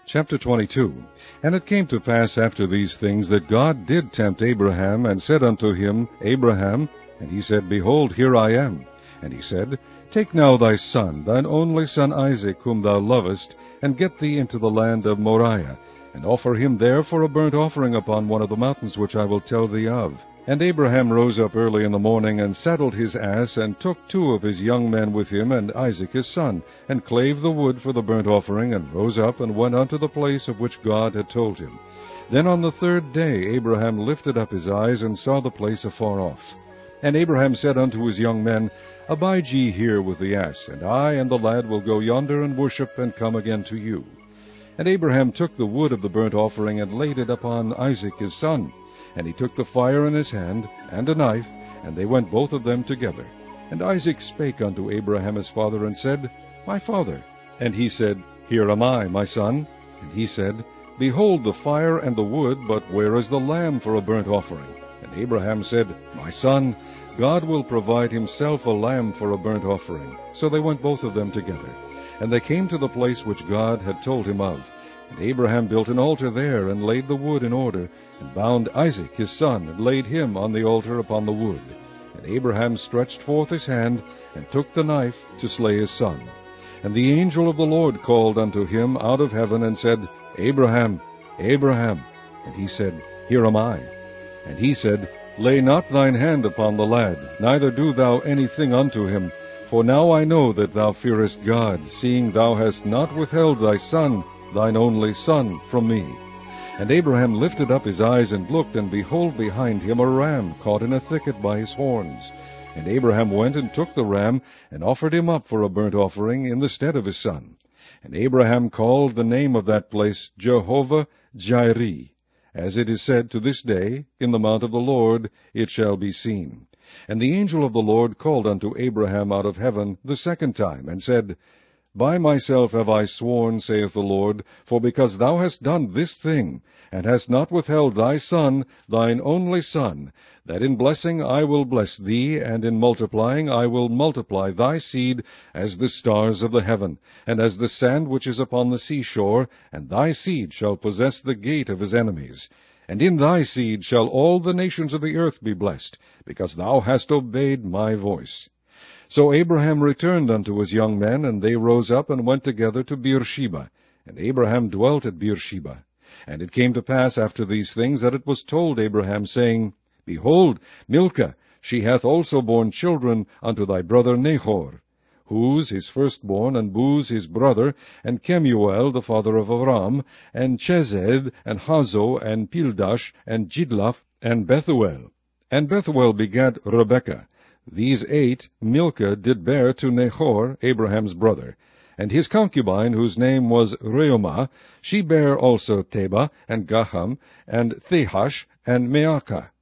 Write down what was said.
Chapter 22. And it came to pass after these things that God did tempt Abraham, and said unto him, Abraham. And he said, Behold, here I am. And he said, Take now thy son, thine only son Isaac, whom thou lovest, and get thee into the land of Moriah, and offer him there for a burnt offering upon one of the mountains which I will tell thee of. And Abraham rose up early in the morning, and saddled his ass, and took 2 of his young men with him, and Isaac his son, and clave the wood for the burnt offering, and rose up, and went unto the place of which God had told him. Then on the 3rd day Abraham lifted up his eyes, and saw the place afar off. And Abraham said unto his young men, Abide ye here with the ass, and I and the lad will go yonder and worship, and come again to you. And Abraham took the wood of the burnt offering, and laid it upon Isaac his son. And he took the fire in his hand, and a knife, and they went both of them together. And Isaac spake unto Abraham his father, and said, My father. And he said, Here am I, my son. And he said, Behold the fire and the wood, but where is the lamb for a burnt offering? And Abraham said, My son, God will provide himself a lamb for a burnt offering. So they went both of them together. And they came to the place which God had told him of. And Abraham built an altar there, and laid the wood in order, and bound Isaac his son, and laid him on the altar upon the wood. And Abraham stretched forth his hand, and took the knife to slay his son. And the angel of the Lord called unto him out of heaven, and said, Abraham, Abraham. And he said, Here am I. And he said, Lay not thine hand upon the lad, neither do thou anything unto him. For now I know that thou fearest God, seeing thou hast not withheld thy son, thine only son, from me. And Abraham lifted up his eyes, and looked, and behold behind him a ram caught in a thicket by his horns. And Abraham went and took the ram, and offered him up for a burnt offering in the stead of his son. And Abraham called the name of that place Jehovah-Jireh. As it is said to this day, In the mount of the Lord it shall be seen. And the angel of the Lord called unto Abraham out of heaven the 2nd time, and said, By myself have I sworn, saith the Lord, for because thou hast done this thing, and hast not withheld thy son, thine only son, that in blessing I will bless thee, and in multiplying I will multiply thy seed as the stars of the heaven, and as the sand which is upon the seashore, and thy seed shall possess the gate of his enemies. And in thy seed shall all the nations of the earth be blessed, because thou hast obeyed my voice. So Abraham returned unto his young men, and they rose up and went together to Beersheba. And Abraham dwelt at Beersheba. And it came to pass after these things that it was told Abraham, saying, Behold, Milcah, she hath also borne children unto thy brother Nahor, Huz his firstborn, and Buz his brother, and Kemuel the father of Aram, and Chesed, and Hazo, and Pildash, and Jidlaph, and Bethuel. And Bethuel begat Rebekah. These 8 Milcah did bear to Nahor, Abraham's brother. And his concubine, whose name was Reumah, she bare also Teba, and Gaham, and Thehash, and Maacah.